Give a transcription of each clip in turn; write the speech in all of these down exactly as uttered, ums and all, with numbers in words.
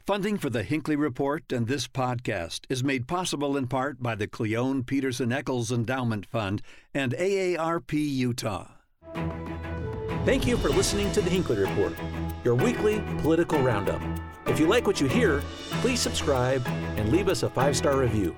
Funding for the Hinckley Report and this podcast is made possible in part by the Cleone Peterson Eccles Endowment Fund and A A R P Utah. Thank you for listening to the Hinckley Report, your weekly political roundup. If you like what you hear, please subscribe and leave us a five-star review.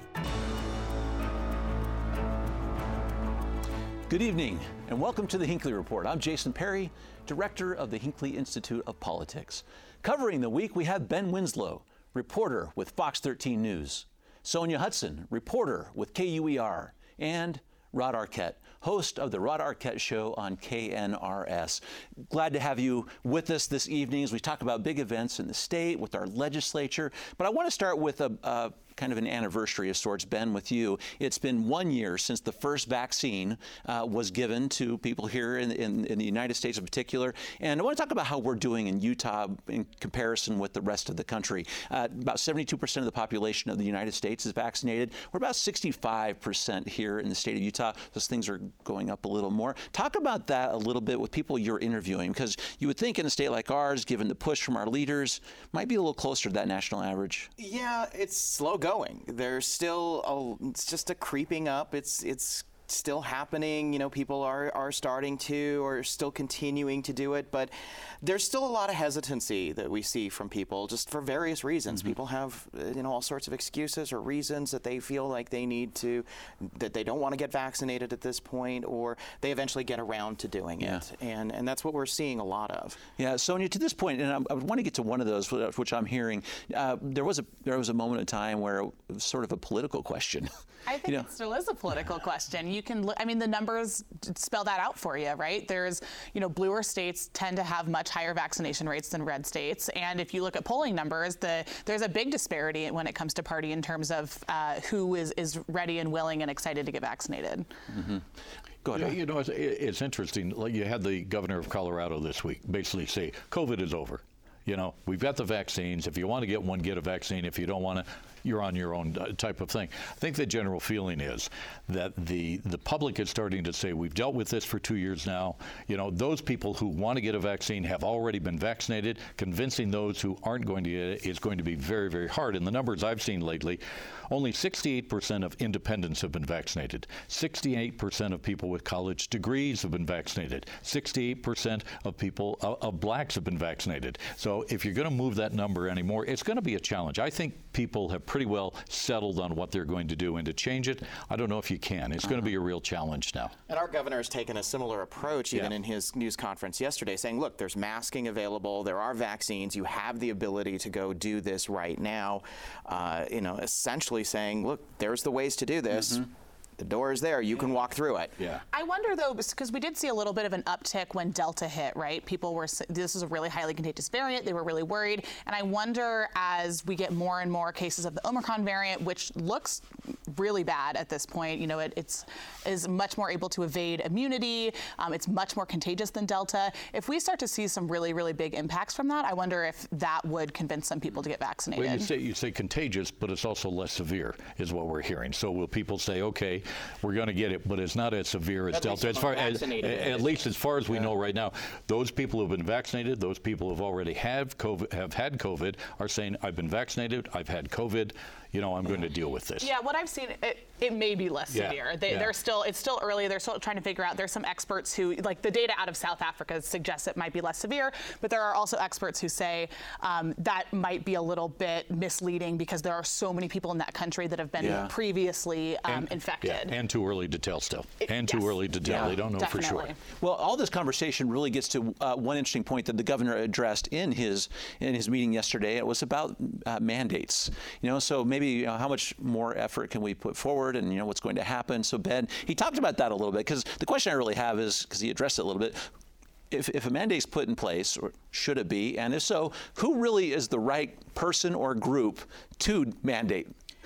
Good evening, and welcome to the Hinckley Report. I'm Jason Perry, director of the Hinckley Institute of Politics. Covering the week, we have Ben Winslow, reporter with Fox thirteen News, Sonia Hudson, reporter with K U E R, and Rod Arquette, host of the Rod Arquette Show on K N R S. Glad to have you with us this evening as we talk about big events in the state with our legislature. But I want to start with a, a kind of an anniversary of sorts, Ben, with you. It's been one year since the first vaccine uh, was given to people here in, in, in the United States in particular. And I want to talk about how we're doing in Utah in comparison with the rest of the country. Uh, about seventy-two percent of the population of the United States is vaccinated. We're about sixty-five percent here in the state of Utah. Those things are going up a little more. Talk about that a little bit with people you're interviewing, because you would think in a state like ours, given the push from our leaders, might be a little closer to that national average. Yeah, it's slow going. Going. There's still a, it's just a creeping up. It's it's still happening. You know, people are are starting to or still continuing to do it, but there's still a lot of hesitancy that we see from people just for various reasons. Mm-hmm. People have you know all sorts of excuses or reasons that they feel like they need to, that they don't want to get vaccinated at this point, or they eventually get around to doing yeah. it, and and that's what we're seeing a lot of. Yeah, Sonia, to this point, and I, I want to get to one of those, which I'm hearing. Uh, there was a there was a moment in time where it was sort of a political question. I think you know? it still is a political question. You can look, I mean, the numbers spell that out for you, right? There's, you know, bluer states tend to have much higher vaccination rates than red states. And if you look at polling numbers, the there's a big disparity when it comes to party in terms of uh, who is, is ready and willing and excited to get vaccinated. Mm-hmm. Go ahead. You know, it's, it's interesting. Like you had the governor of Colorado this week basically say, COVID is over. You know, we've got the vaccines. If you want to get one, get a vaccine. If you don't want to, you're on your own type of thing. I think the general feeling is that the the public is starting to say, we've dealt with this for two years now. You know, those people who want to get a vaccine have already been vaccinated. Convincing those who aren't going to get it is going to be very, very hard. And the numbers I've seen lately, only sixty-eight percent of independents have been vaccinated. sixty-eight percent of people with college degrees have been vaccinated. sixty-eight percent of people, uh, of blacks have been vaccinated. So if you're going to move that number anymore, it's going to be a challenge. I think people have pretty well settled on what they're going to do, and to change it, I don't know if you can. It's uh-huh. going to be a real challenge now. And our governor has taken a similar approach even yeah. in his news conference yesterday, saying, look, there's masking available, there are vaccines, you have the ability to go do this right now. Uh, you know, essentially saying, look, there's the ways to do this. Mm-hmm. The door is there. You yeah. can walk through it. Yeah. I wonder, though, because we did see a little bit of an uptick when Delta hit, right? People were, this is a really highly contagious variant. They were really worried. And I wonder, as we get more and more cases of the Omicron variant, which looks really bad at this point, you know, it, it's is much more able to evade immunity. Um, it's much more contagious than Delta. If we start to see some really, really big impacts from that, I wonder if that would convince some people to get vaccinated. Well, you say, you say contagious, but it's also less severe, is what we're hearing. So will people say, okay, we're going to get it, but it's not as severe as at Delta. As far as, at least as far as we yeah. know right now, those people who have been vaccinated, those people who have already have COVID, have had COVID, are saying, I've been vaccinated, I've had COVID, you know, I'm going to deal with this. Yeah, what I've seen, it, it may be less yeah. severe. They, yeah. They're still, it's still early. They're still trying to figure out. There's some experts who, like the data out of South Africa suggests it might be less severe, but there are also experts who say um, that might be a little bit misleading because there are so many people in that country that have been yeah. previously um, and, infected. Yeah. And too early to tell still. It, and yes. too early to tell. Yeah, they don't know definitely. for sure. Well, all this conversation really gets to uh, one interesting point that the governor addressed in his in his meeting yesterday. It was about uh, mandates. You know, so maybe you know, how much more effort can we put forward, and you know what's going to happen. So Ben, he talked about that a little bit, because the question I really have is, because he addressed it a little bit, if, if a mandate's put in place, or should it be, and if so, who really is the right person or group to mandate?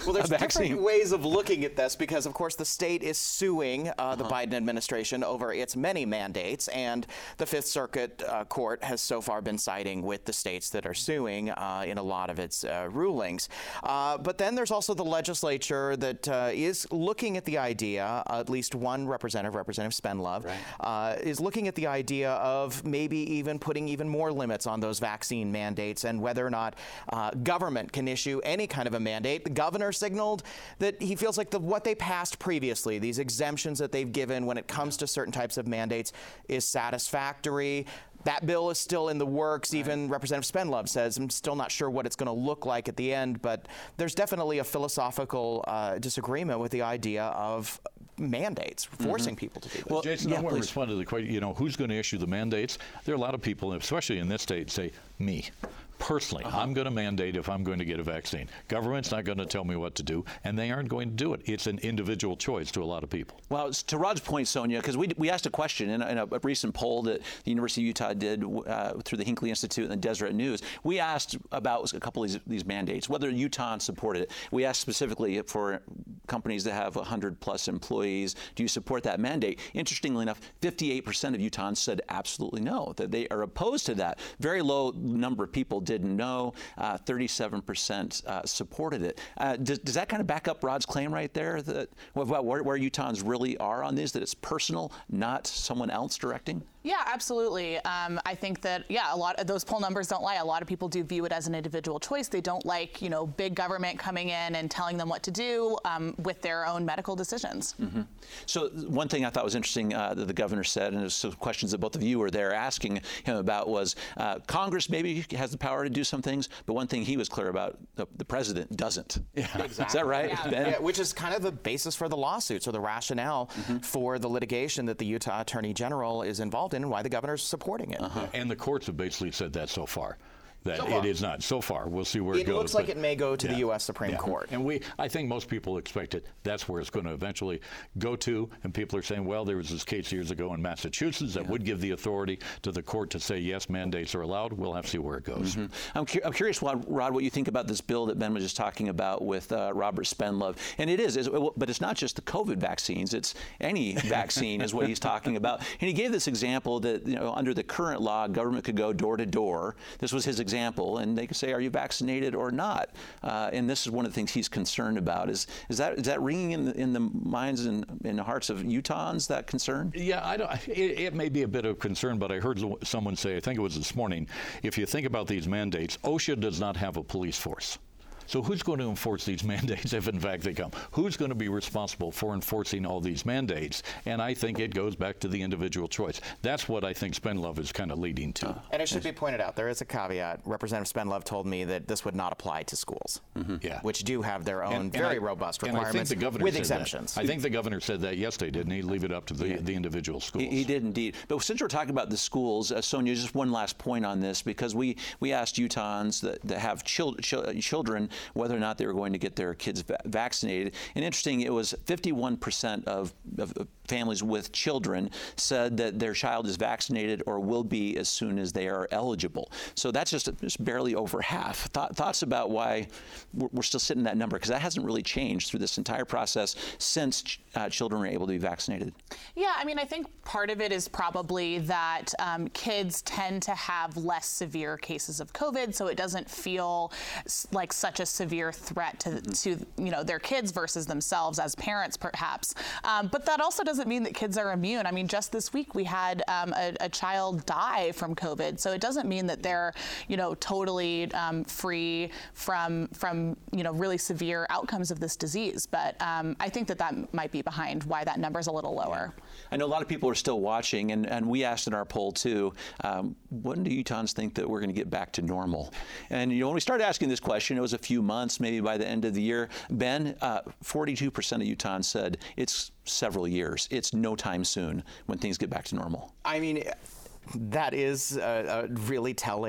Well, there's a vaccine. different ways of looking at this because, of course, the state is suing uh, uh-huh. the Biden administration over its many mandates, and the Fifth Circuit uh, Court has so far been siding with the states that are suing uh, in a lot of its uh, rulings. Uh, but then there's also the legislature that uh, is looking at the idea, uh, at least one representative, Representative Spendlove, right. uh, is looking at the idea of maybe even putting even more limits on those vaccine mandates and whether or not uh, government can issue any kind of a mandate. The governor signaled that he feels like the, what they passed previously, these exemptions that they've given when it comes to certain types of mandates, is satisfactory. That bill is still in the works. Right. Even Representative Spendlove says, I'm still not sure what it's going to look like at the end, but there's definitely a philosophical uh, disagreement with the idea of mandates, forcing mm-hmm. people to do this. Well, Jason, yeah, I want to respond to the question, you know, who's going to issue the mandates? There are a lot of people, especially in this state, say, me. Personally, uh-huh. I'm going to mandate if I'm going to get a vaccine. Government's not going to tell me what to do, and they aren't going to do it. It's an individual choice to a lot of people. Well, to Rod's point, Sonia, because we, we asked a question in a, in a recent poll that the University of Utah did uh, through the Hinckley Institute and the Deseret News. We asked about a couple of these, these mandates, whether Utahns supported it. We asked specifically for companies that have one hundred plus employees, do you support that mandate? Interestingly enough, fifty-eight percent of Utahns said absolutely no, that they are opposed to that. Very low number of people didn't know. Uh, thirty-seven percent uh, supported it. Uh, does, does that kind of back up Rod's claim right there, that well, where, where Utahns really are on this, that it's personal, not someone else directing? Yeah, absolutely. Um, I think that, yeah, a lot of those poll numbers don't lie. A lot of people do view it as an individual choice. They don't like, you know, big government coming in and telling them what to do um, with their own medical decisions. Mm-hmm. So one thing I thought was interesting uh, that the governor said, and there's some questions that both of you were there asking him about, was uh, Congress maybe has the power to do some things, but one thing he was clear about, the, the president doesn't. Yeah. Exactly. Is that right, yeah. Ben? Yeah, which is kind of the basis for the lawsuits or the rationale mm-hmm. for the litigation that the Utah Attorney General is involved in and why the governor's supporting it. Uh-huh. And the courts have basically said that so far. That so it is not. So far, we'll see where it, it goes. It looks like it may go to yeah, the U S Supreme yeah. Court. And we, I think most people expect it. That's where it's going to eventually go to. And people are saying, well, there was this case years ago in Massachusetts that yeah. would give the authority to the court to say, yes, mandates are allowed. We'll have to see where it goes. Mm-hmm. I'm, cu- I'm curious, Rod, Rod, what you think about this bill that Ben was just talking about with uh, Robert Spendlove. And it is, it's, but it's not just the COVID vaccines. It's any vaccine is what he's talking about. And he gave this example that, you know, under the current law, government could go door to door. This was his example. And they say, are you vaccinated or not? Uh, and this is one of the things he's concerned about. Is is that is that ringing in the, in the minds and in the hearts of Utahns, that concern? Yeah, I don't. It, it may be a bit of concern, but I heard someone say, I think it was this morning, if you think about these mandates, OSHA does not have a police force. So who's going to enforce these mandates if, in fact, they come? Who's going to be responsible for enforcing all these mandates? And I think it goes back to the individual choice. That's what I think Spendlove is kind of leading to. And it should be pointed out, there is a caveat. Representative Spendlove told me that this would not apply to schools, mm-hmm. yeah. which do have their own and, very and I, robust requirements and I think the governor with said exemptions. That. I think the governor said that yesterday, didn't he? Leave it up to the, yeah. the individual schools. He, he did indeed. But since we're talking about the schools, uh, Sonia, just one last point on this, because we, we asked Utahns that, that have chil- chil- children whether or not they were going to get their kids va- vaccinated. And interesting, it was fifty-one percent of, of families with children said that their child is vaccinated or will be as soon as they are eligible. So that's just, just barely over half. Th- thoughts about why we're, we're still sitting in that number, because that hasn't really changed through this entire process since ch- uh, children are able to be vaccinated. Yeah, I mean, I think part of it is probably that um, kids tend to have less severe cases of COVID, so it doesn't feel s- like such a severe threat to, mm-hmm. to you know, their kids versus themselves as parents, perhaps. Um, but that also doesn't mean that kids are immune. I mean, just this week we had um, a, a child die from COVID, so it doesn't mean that they're, you know, totally um, free from from you know really severe outcomes of this disease. But um, I think that that might be behind why that number is a little lower. Yeah. I know a lot of people are still watching, and, and we asked in our poll too, um, when do Utahns think that we're going to get back to normal? And you know, when we started asking this question, it was a few months, maybe by the end of the year. Ben, uh, forty-two percent of Utahns said it's several years. It's no time soon when things get back to normal. I mean, that is a, a really telling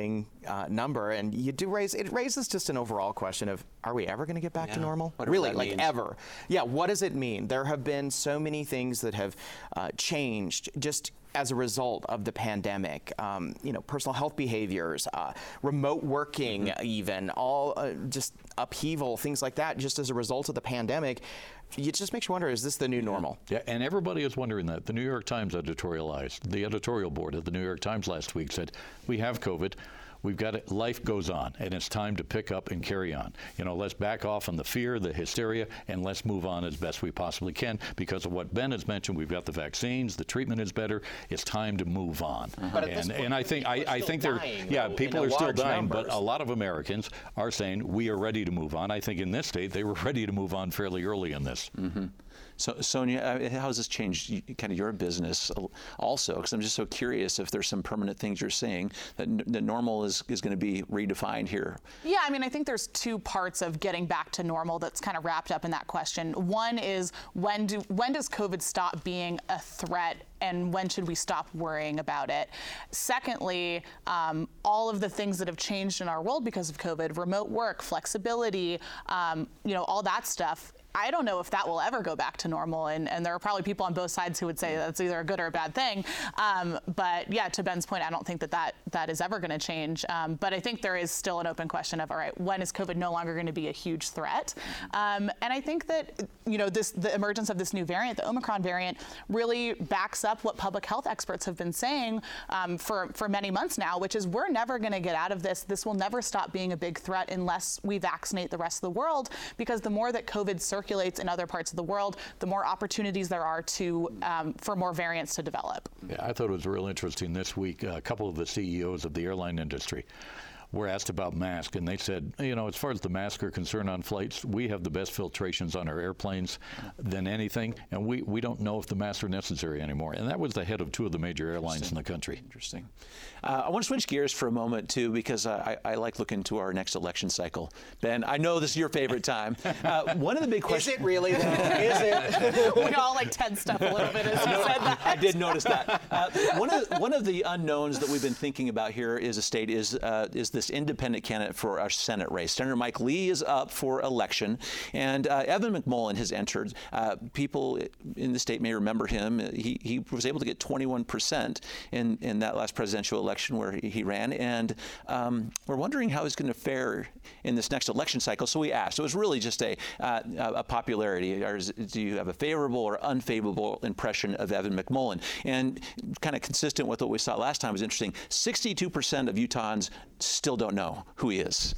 uh, number, and you do raise it raises just an overall question of, are we ever going to get back yeah. to normal? Whatever really, that like means. ever? Yeah. What does it mean? There have been so many things that have uh, changed just as a result of the pandemic. Um, you know, personal health behaviors, uh, remote working, mm-hmm. even all uh, just upheaval, things like that, just as a result of the pandemic. It just makes you wonder, is this the new normal? Yeah, and everybody is wondering that. The New York Times editorialized, the editorial board of the New York Times last week said, we have COVID. We've got it. Life goes on, and it's time to pick up and carry on. You know, let's back off on the fear, the hysteria, and let's move on as best we possibly can because of what Ben has mentioned. We've got the vaccines, the treatment is better. It's time to move on. Uh-huh. But and, point, and I think I, I think they're yeah, though, people are still dying, numbers. but a lot of Americans are saying we are ready to move on. I think in this state they were ready to move on fairly early in this. Mm-hmm. So, Sonia, uh, how has this changed you, kind of your business also? Because I'm just so curious if there's some permanent things you're seeing that, n- that normal is, is going to be redefined here. Yeah, I mean, I think there's two parts of getting back to normal that's kind of wrapped up in that question. One is when do when does COVID stop being a threat, and when should we stop worrying about it? Secondly, um, all of the things that have changed in our world because of COVID, remote work, flexibility, um, you know, all that stuff. I don't know if that will ever go back to normal, and, and there are probably people on both sides who would say that's either a good or a bad thing. Um, but yeah, to Ben's point, I don't think that that, that is ever going to change. Um, but I think there is still an open question of, all right, when is COVID no longer going to be a huge threat? Um, and I think that, you know, this the emergence of this new variant, the Omicron variant, really backs up what public health experts have been saying um, for, for many months now, which is we're never going to get out of this. This will never stop being a big threat unless we vaccinate the rest of the world, because the more that COVID circulates circulates in other parts of the world, the more opportunities there are to um, for more variants to develop. Yeah, I thought it was real interesting this week. A couple of the C E Os of the airline industry were asked about masks, and they said, you know, as far as the masks are concerned on flights, we have the best filtrations on our airplanes than anything, and we, we don't know if the masks are necessary anymore. And that was the head of two of the major airlines in the country. Interesting. Uh, I want to switch gears for a moment, too, because I, I like looking to our next election cycle. Ben, I know this is your favorite time. Uh, one of the big questions... Is it really, though? Is it? We all like tensed up a little bit as you said that. I did notice that. Uh, one of one of the unknowns that we've been thinking about here is a state is uh, is this independent candidate for our Senate race. Senator Mike Lee is up for election, and uh, Evan McMullin has entered. Uh, people in the state may remember him. He he was able to get twenty-one percent in in that last presidential election where he, he ran, and um, we're wondering how he's going to fare in this next election cycle. So we asked. It was really just a uh, a popularity. Or is, do you have a favorable or unfavorable impression of Evan McMullin? And kind of consistent with what we saw last time was interesting. sixty-two percent of Utahns still don't know who he is.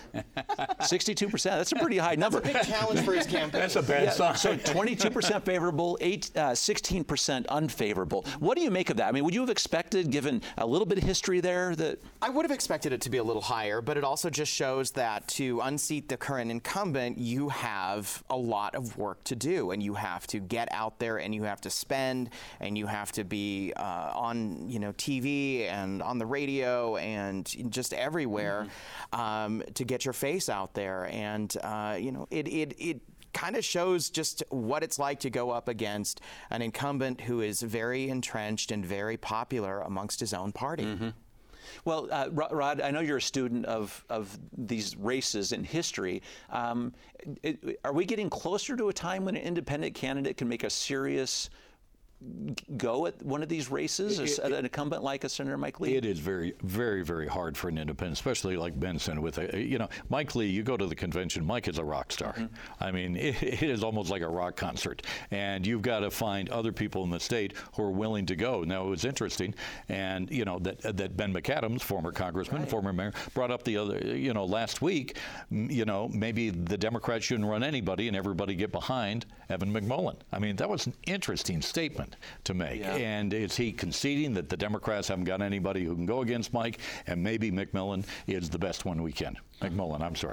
sixty-two percent. That's a pretty high number. That's a big challenge for his campaign. That's a bad yeah, sign. So twenty-two percent favorable, eight, uh, sixteen percent unfavorable. What do you make of that? I mean, would you have expected, given a little bit of history there, that... I would have expected it to be a little higher, but it also just shows that to unseat the current incumbent, you have a lot of work to do, and you have to get out there, and you have to spend, and you have to be uh, on, you know, T V and on the radio and just everywhere mm-hmm. um, to get your face out there. And uh, you know, it it it kind of shows just what it's like to go up against an incumbent who is very entrenched and very popular amongst his own party. Mm-hmm. Well, uh, Rod, I know you're a student of, of these races in history. Um, it, are we getting closer to a time when an independent candidate can make a serious go at one of these races, it, it, an incumbent like a Senator Mike Lee? It is very, very, very hard for an independent, especially like Benson with a, you know, Mike Lee, you go to the convention, Mike is a rock star. Mm-hmm. I mean, it, it is almost like a rock concert. And you've got to find other people in the state who are willing to go. Now, it was interesting, and, you know, that that Ben McAdams, former congressman, right. former mayor, brought up the other, you know, last week, you know, maybe the Democrats shouldn't run anybody and everybody get behind Evan McMullin. I mean, that was an interesting statement to make. Yeah. And is he conceding that the Democrats haven't got anybody who can go against Mike, and maybe McMullin is the best one we can? McMullin, I'm sorry.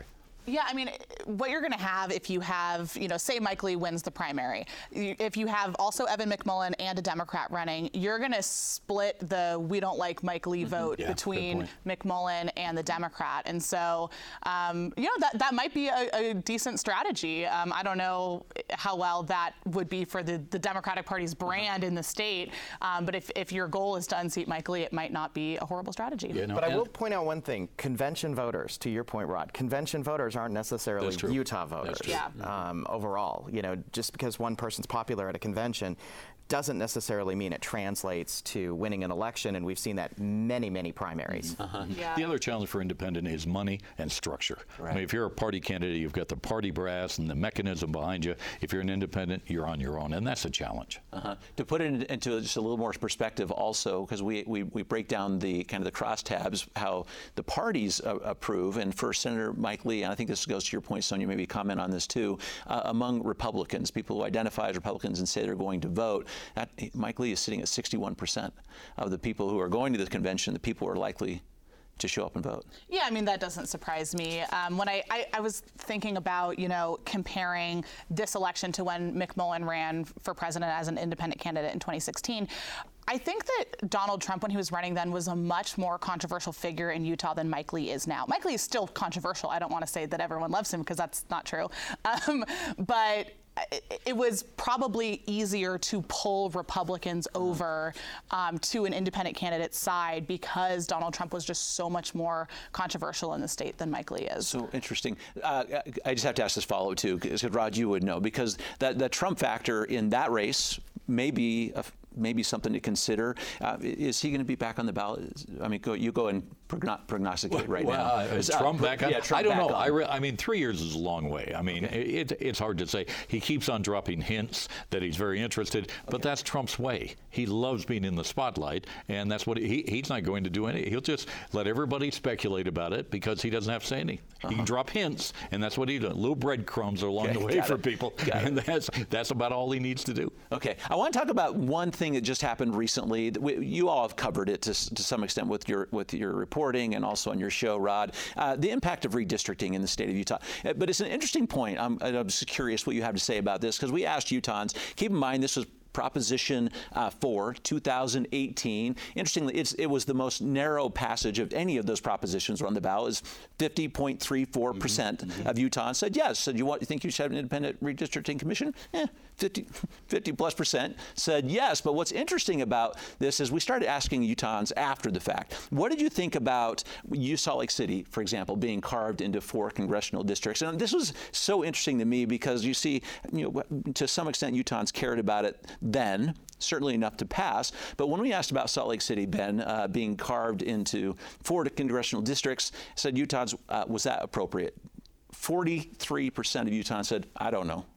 Yeah, I mean, what you're going to have if you have, you know, say Mike Lee wins the primary, if you have also Evan McMullin and a Democrat running, you're going to split the we don't like Mike Lee vote yeah, between McMullin and the Democrat. And so, um, you know, that, that might be a, a decent strategy. Um, I don't know how well that would be for the, the Democratic Party's brand in the state. Um, but if, if your goal is to unseat Mike Lee, it might not be a horrible strategy. Yeah, no, but I will point out one thing. Convention voters, to your point, Rod, convention voters aren't necessarily Utah voters. Yeah. Um, overall, you know, just because one person's popular at a convention doesn't necessarily mean it translates to winning an election, and we've seen that many, many primaries. Uh-huh. Yeah. The other challenge for independent is money and structure. Right. I mean, if you're a party candidate, you've got the party brass and the mechanism behind you. If you're an independent, you're on your own, and that's a challenge. Uh-huh. To put it into just a little more perspective also, because we, we, we break down the kind of the crosstabs, how the parties uh, approve, and for Senator Mike Lee, and I think this goes to your point, Sonia, maybe comment on this too, uh, among Republicans, people who identify as Republicans and say they're going to vote, that, Mike Lee is sitting at sixty-one percent of the people who are going to the convention, the people who are likely to show up and vote. Yeah, I mean, that doesn't surprise me. Um, when I, I, I was thinking about, you know, comparing this election to when McMullin ran for president as an independent candidate in twenty sixteen, I think that Donald Trump, when he was running then, was a much more controversial figure in Utah than Mike Lee is now. Mike Lee is still controversial. I don't want to say that everyone loves him, because that's not true. Um, but it was probably easier to pull Republicans over um, to an independent candidate's side because Donald Trump was just so much more controversial in the state than Mike Lee is. So interesting. Uh, I just have to ask this follow-up too, because Rod, you would know, because that, that Trump factor in that race may be a, maybe something to consider. Uh, is he going to be back on the ballot? I mean, go, you go and progno- prognosticate right well, now. Uh, is Trump uh, back on? Yeah, Trump I don't back know. on. I, re- I mean, three years is a long way. I mean, okay. it, it's hard to say. He keeps on dropping hints that he's very interested, but okay. that's Trump's way. He loves being in the spotlight, and that's what he, he's not going to do any. He'll just let everybody speculate about it because he doesn't have to say anything. Uh-huh. He can drop hints, and that's what he does. Little breadcrumbs along okay, the way for it. people, got and it. that's that's about all he needs to do. Okay, I want to talk about one thing that just happened recently. Recently, you all have covered it to, to some extent with your with your reporting and also on your show, Rod. Uh, the impact of redistricting in the state of Utah. But it's an interesting point. I'm, I'm just curious what you have to say about this, because we asked Utahns. Keep in mind, this was Proposition uh, four, two thousand eighteen. Interestingly, it's, it was the most narrow passage of any of those propositions on the ballot. Is fifty point three four percent mm-hmm. of Utahns said yes. Said, you want, you think you should have an independent redistricting commission? Eh, fifty, fifty plus percent said yes. But what's interesting about this is we started asking Utahns after the fact. What did you think about U Salt Lake City, for example, being carved into four congressional districts? And this was so interesting to me because you see, you know, to some extent, Utahns cared about it then, certainly enough to pass. But when we asked about Salt Lake City, Ben, uh, being carved into four congressional districts, said Utahns, uh, was that appropriate? forty-three percent of Utahns said, I don't know.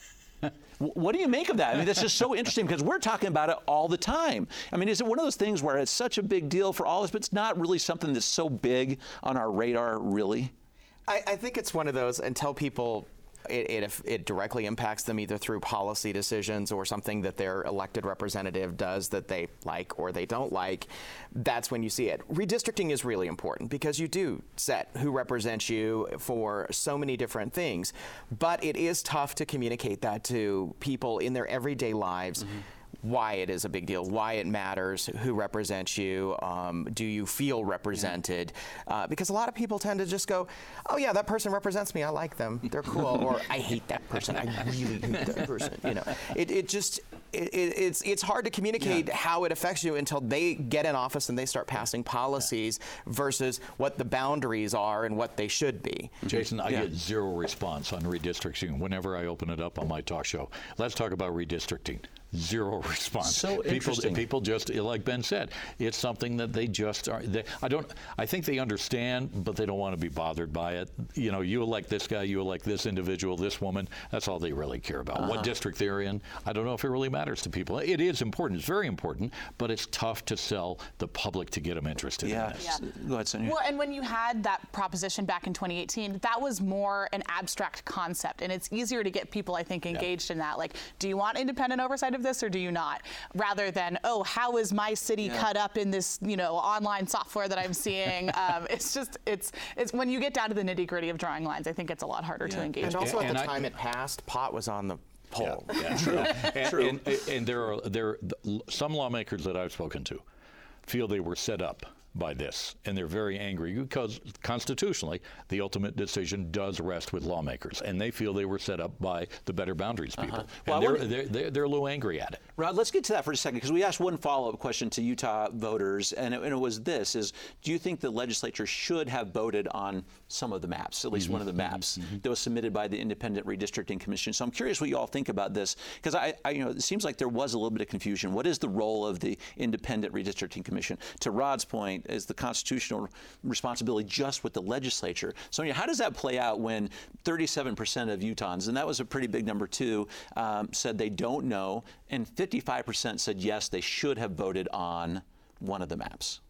What do you make of that? I mean, that's just so interesting because we're talking about it all the time. I mean, is it one of those things where it's such a big deal for all of us, but it's not really something that's so big on our radar, really? I, I think it's one of those until people It, it, it directly impacts them either through policy decisions or something that their elected representative does that they like or they don't like. That's when you see it. Redistricting is really important because you do set who represents you for so many different things. But it is tough to communicate that to people in their everyday lives. Mm-hmm. Why it is a big deal, why it matters, who represents you, um, do you feel represented? Yeah. Uh, because a lot of people tend to just go, oh yeah, that person represents me, I like them, they're cool, or I hate that person, I really hate that person. You know, it, it just, it, it, it's it's hard to communicate yeah. how it affects you until they get in office and they start passing policies yeah. versus what the boundaries are and what they should be. Jason, I yeah. get zero response on redistricting whenever I open it up on my talk show. Let's talk about redistricting. Zero response. So people, interesting. People just, like Ben said, it's something that they just are. They, I don't. I think they understand, but they don't want to be bothered by it. You know, you elect this guy, you elect this individual, this woman. That's all they really care about. Uh-huh. What district they're in. I don't know if it really matters to people. It is important. It's very important, but it's tough to sell the public to get them interested yeah. in this. Yeah. Go ahead, Sonia. Well, and when you had that proposition back in twenty eighteen, that was more an abstract concept, and it's easier to get people, I think, engaged yeah. in that. Like, do you want independent oversight of of this or do you not? Rather than, oh, how is my city yeah. cut up in this, you know, online software that I'm seeing? um, it's just, it's, it's when you get down to the nitty gritty of drawing lines, I think it's a lot harder yeah. to engage. And also with. at the and time I, it passed, pot was on the poll. Yeah, yeah. True. and, True. And, and, and there are there some lawmakers that I've spoken to feel they were set up by this, and they're very angry because constitutionally the ultimate decision does rest with lawmakers, and they feel they were set up by the Better Boundaries people. Uh-huh. Well, and they're, wanna, they're, they're, they're a little angry at it. Rod, let's get to that for a second, because we asked one follow-up question to Utah voters, and it, and it was this, is do you think the legislature should have voted on some of the maps, at least mm-hmm. one of the maps mm-hmm. that was submitted by the Independent Redistricting Commission? So I'm curious what you all think about this, because I, I, you know, it seems like there was a little bit of confusion. What is the role of the Independent Redistricting Commission? To Rod's point, is the constitutional responsibility just with the legislature. Sonia, how does that play out when thirty-seven percent of Utahns, and that was a pretty big number too, um, said they don't know, and fifty-five percent said yes, they should have voted on one of the maps?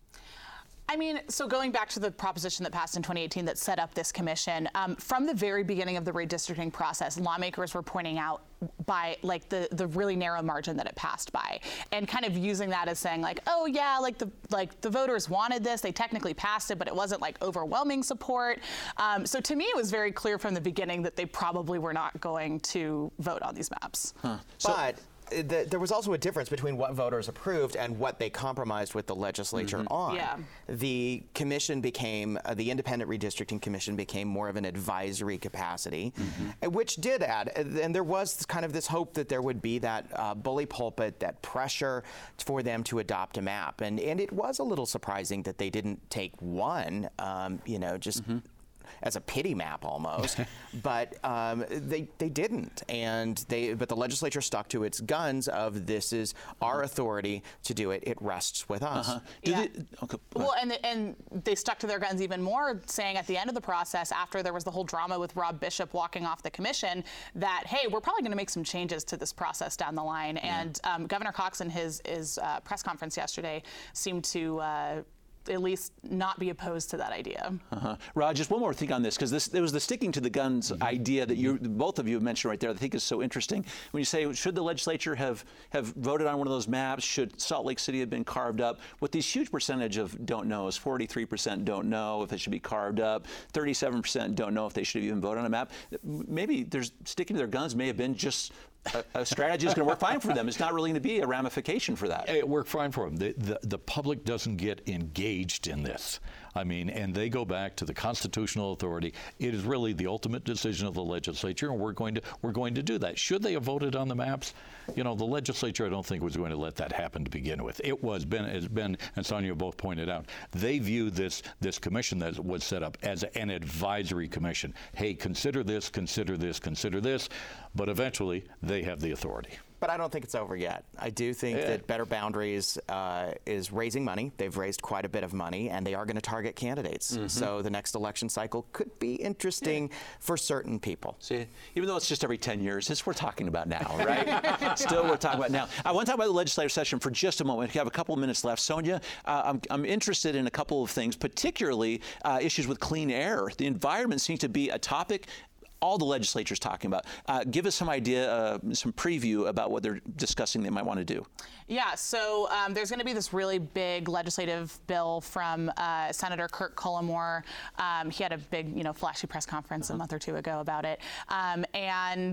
I mean, so going back to the proposition that passed in twenty eighteen that set up this commission, um, from the very beginning of the redistricting process, lawmakers were pointing out by like the the really narrow margin that it passed by, and kind of using that as saying like, oh yeah, like the like the voters wanted this, they technically passed it, but it wasn't like overwhelming support. Um, so to me, it was very clear from the beginning that they probably were not going to vote on these maps. Huh. So, but The, there was also a difference between what voters approved and what they compromised with the legislature mm-hmm. on. Yeah. The commission became, uh, the Independent Redistricting Commission became more of an advisory capacity, mm-hmm. which did add, and there was kind of this hope that there would be that uh, bully pulpit, that pressure for them to adopt a map. And, and it was a little surprising that they didn't take one, um, you know, just mm-hmm. as a pity map almost, but um, they they didn't, and they but the legislature stuck to its guns of this is our authority to do it. It rests with us. Uh-huh. Yeah. They, okay, well, and the, and they stuck to their guns even more, saying at the end of the process, after there was the whole drama with Rob Bishop walking off the commission, that hey, we're probably going to make some changes to this process down the line. Yeah. And um, Governor Cox in his his uh, press conference yesterday seemed to. Uh, at least not be opposed to that idea. Uh-huh. Rod, just one more thing on this, because this there was the sticking to the guns mm-hmm. idea that you both of you have mentioned right there that I think is so interesting. When you say, should the legislature have, have voted on one of those maps? Should Salt Lake City have been carved up? With these huge percentage of don't knows, forty-three percent don't know if it should be carved up, thirty-seven percent don't know if they should have even voted on a map. Maybe there's sticking to their guns may have been just a, a strategy is going to work fine for them. It's not really going to be a ramification for that. It worked fine for them. The, the, the public doesn't get engaged in this. I mean, and they go back to the constitutional authority. It is really the ultimate decision of the legislature, and we're going to we're going to do that. Should they have voted on the maps? You know, the legislature, I don't think, was going to let that happen to begin with. It was Ben, as Ben and Sonia both pointed out, they viewed this this commission that was set up as an advisory commission. Hey, consider this, consider this, consider this, but eventually they have the authority. But I don't think it's over yet. I do think yeah. that Better Boundaries uh, is raising money. They've raised quite a bit of money, and they are going to target candidates. Mm-hmm. So the next election cycle could be interesting yeah. for certain people. See, even though it's just every ten years, it's we're talking about now, right? Still, we're talking about now. I want to talk about the legislative session for just a moment. We have a couple of minutes left. Sonia, uh, I'm, I'm interested in a couple of things, particularly uh, issues with clean air. The environment seems to be a topic all the legislature's talking about. Uh, give us some idea, uh, some preview about what they're discussing they might want to do. Yeah, so um, there's going to be this really big legislative bill from uh, Senator Kirk Cullimore. Um, he had a big, you know, flashy press conference uh-huh. a month or two ago about it. Um, and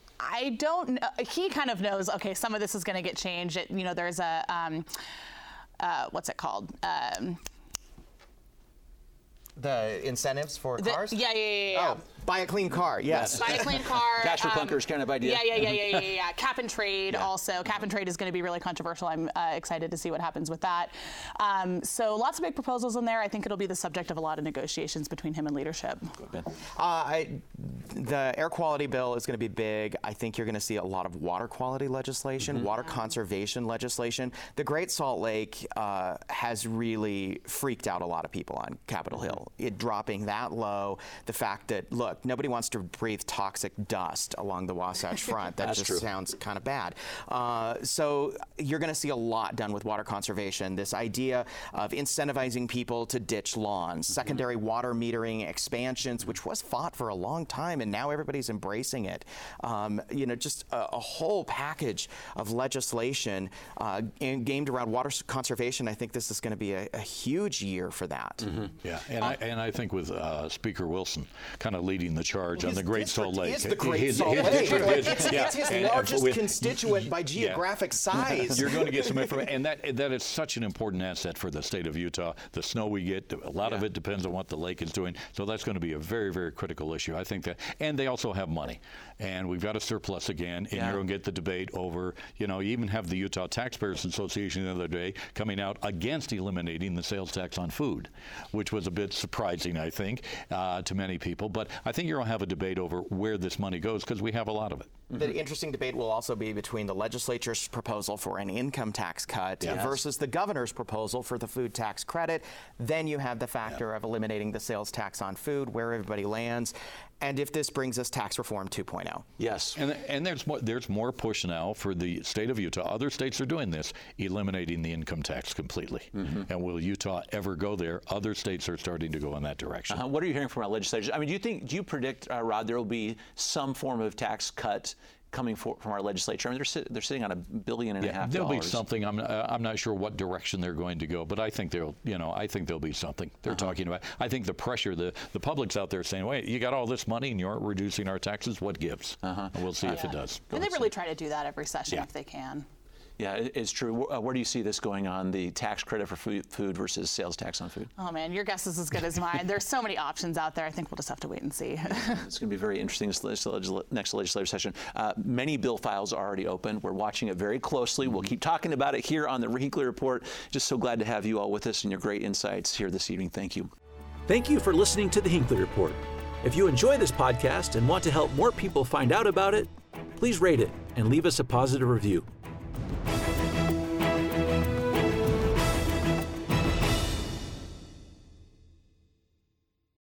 I don't know, he kind of knows, okay, some of this is going to get changed. It, you know, there's a, um, uh, what's it called? Um, the incentives for the, cars? Yeah, yeah, yeah, yeah. Oh. Buy a clean car, yes. Buy a clean car. Cash for um, clunkers kind of idea. Yeah, yeah, yeah, yeah, yeah, yeah. Cap and trade yeah. also. Cap and trade is going to be really controversial. I'm uh, excited to see what happens with that. Um, so lots of big proposals in there. I think it'll be the subject of a lot of negotiations between him and leadership. Uh, I, the air quality bill is going to be big. I think you're going to see a lot of water quality legislation, mm-hmm. water conservation legislation. The Great Salt Lake uh, has really freaked out a lot of people on Capitol Hill. It dropping that low, the fact that, look, look, nobody wants to breathe toxic dust along the Wasatch Front. That just true. sounds kind of bad. Uh, so you're going to see a lot done with water conservation. This idea of incentivizing people to ditch lawns, mm-hmm. secondary water metering expansions, which was fought for a long time, and now everybody's embracing it. Um, you know, just a, a whole package of legislation uh, aimed around water conservation. I think this is going to be a, a huge year for that. Mm-hmm. Yeah, and, uh, I, and I think with uh, Speaker Wilson kind of leading the charge well, on the Great Salt Lake. Is the Great his, Salt his, Lake. His like, is, it's, yeah. it's his and, largest and with, constituent by geographic yeah. size. You're going to get some information, and that that is such an important asset for the state of Utah. The snow we get, a lot yeah. of it depends on what the lake is doing. So that's going to be a very, very critical issue. I think that, and they also have money, and we've got a surplus again. And yeah. you're going to get the debate over, you know, you even have the Utah Taxpayers Association the other day coming out against eliminating the sales tax on food, which was a bit surprising, I think, uh, to many people. But I think you're going to have a debate over where this money goes because we have a lot of it. The mm-hmm. interesting debate will also be between the legislature's proposal for an income tax cut yes. versus the governor's proposal for the food tax credit. Then you have the factor yeah. of eliminating the sales tax on food, where everybody lands, and if this brings us tax reform two point oh. Yes. And, and there's more, there's more push now for the state of Utah. Other states are doing this, eliminating the income tax completely. Mm-hmm. And will Utah ever go there? Other states are starting to go in that direction. Uh-huh. What are you hearing from our legislators? I mean, do you think, do you predict, uh, Rod, there will be some form of tax cut coming for, from our legislature? I mean, they're, sit, they're sitting on a billion and yeah, a half there'll dollars. be something. I'm uh, I'm not sure what direction they're going to go, but I think they'll you know I think there'll be something they're uh-huh. talking about. I think the pressure, the the public's out there saying, wait, you got all this money and you aren't reducing our taxes. What gives? Uh-huh. And we'll see uh, if yeah. it does. And they really try to do that every session yeah. if they can. Yeah, it's true. Where do you see this going on, the tax credit for food, food versus sales tax on food? Oh, man, your guess is as good as mine. There's so many options out there. I think we'll just have to wait and see. It's going to be very interesting this legisl- next legislative session. Uh, many bill files are already open. We're watching it very closely. Mm-hmm. We'll keep talking about it here on the Hinckley Report. Just so glad to have you all with us and your great insights here this evening. Thank you. Thank you for listening to the Hinckley Report. If you enjoy this podcast and want to help more people find out about it, please rate it and leave us a positive review.